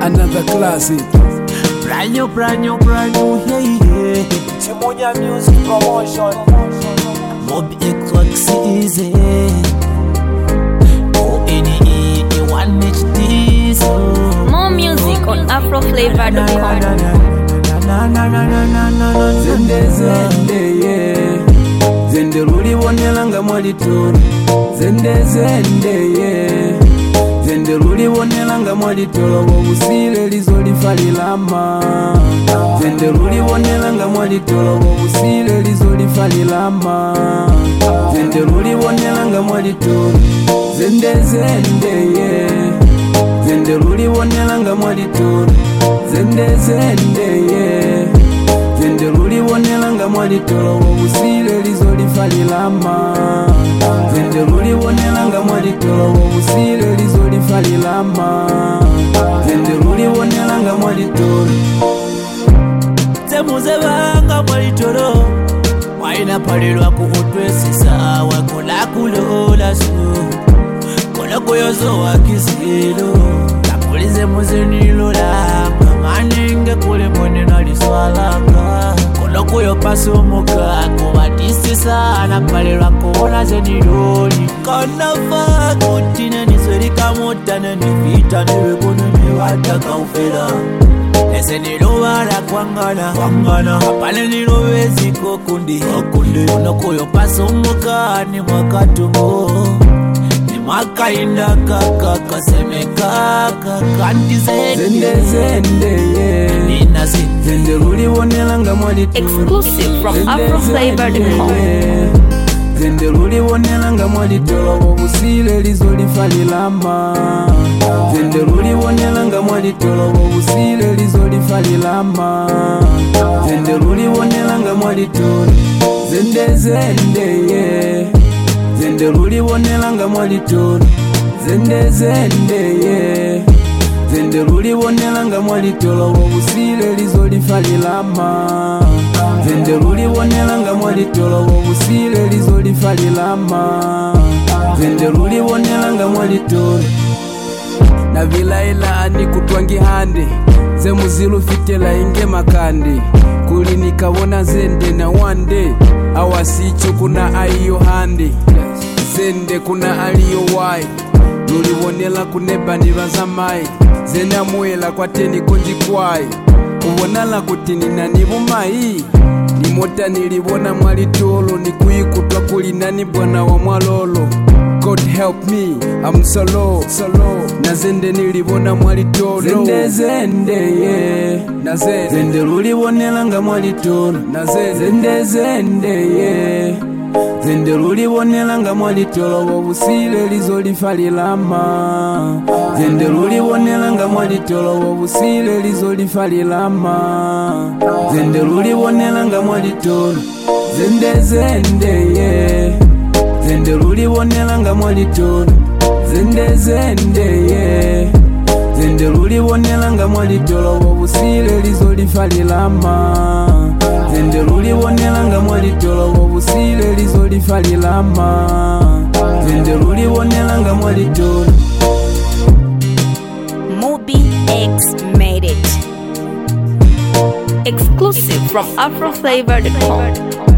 another classic. Brand new, yeah. Chimonya Music Promotion. Mob X easy. O-N-E-A-1 HD. More music on afroflavor.com. Zende, yeah. Zende ruli wonelanga mwalitoro. Zende, yeah. Zende ruli wonelanga mwalitoro. Wobusile lizolifalilama. Zende ruli wonelanga mwalitoro. Wobusile lizolifalilama. Zende ruli wonelanga mwalitoro. Zende, yeah. Zende ruli wonelanga mwalitoro. Zende, yeah. Zende ruli wonelanga mwalitoro. Wobusile lizolifalilama. Zende ruli wonelanga mwalitoro. Wobusile lizolifalilama. Zende ruli wonelanga mwalitoro. Temuze banga mwalitoro. Waina palilwa kuhutwesisa. Wakola kulola su. Kola kuyozo wakizilo. Kapulize muzenilula. Maninge kule mwene naliswalaka. Kola kuyo pasumuka. Kubatisi sana palilwa kuona zeniloli. Kanafa kutine niswerika mutane. Nivita niwe kune niwataka ufela. Ese nilobara kwangana apale nilobezi kokundi Unokuyo pasumuka ni mwakatungo Ni mwakainda kaka kaseme kaka kandi Zende, yeah. Nina zende Zende ruli wonelanga mwalitoro. Exclusive from afroflavor.com. Zende ruli wonelanga mwalitoro. Wobusile lizolifalilama. Zende ruli wonelanga mwalitoro. Wobusile lizolifalilama. Zende ruli wonelanga mwalitoro. Zende, yeah. Zende ruli wonelanga mwalitoro. Zende, yeah. Zende ruli wonelanga mwalitoro. Wobusile lizolifalilama. Zende ruli wonelanga mwalitoro. Wobusile lizolifalilama. Zende ruli wonelanga mwalitoro. Na vilaila ani kutwangi hande. Zemuzilu fitela inge makande. Kuli nikawona zende na one day. Awasicho kuna aiyo hande. Zende kuna aliyo wai. Luli wonela kunebanira zamai. Zena mwela kwa teni konji kwai. Kuwonala kutini na nibumai. Nimota nilibona mwalitolo. Nikuikutwa kulinani bwana wa mwalolo. God help me, I'm solo. Na zende nilibona mwalitolo. Zende, yeah. Na zende ruli wonelanga mwalitolo. Na zende, yeah. Zende ruli wonelanga mwalitoro. Wobusile lizolifalilama. Zende ruli wonelanga mwalitoro. Wobusile lizolifalilama. Zende ruli wonelanga mwalitoro. Zende, yeah. Zende ruli wonelanga mwalitoro. Zende, yeah. Zende ruli wonelanga mwalitoro. Wobusile lizolifalilama. Zende ruli wonelanga mwalitoro. Wobusile lizolifalilama. Zende ruli wonelanga mwalitoro. Moby X made it. Exclusive from afroflavor.com.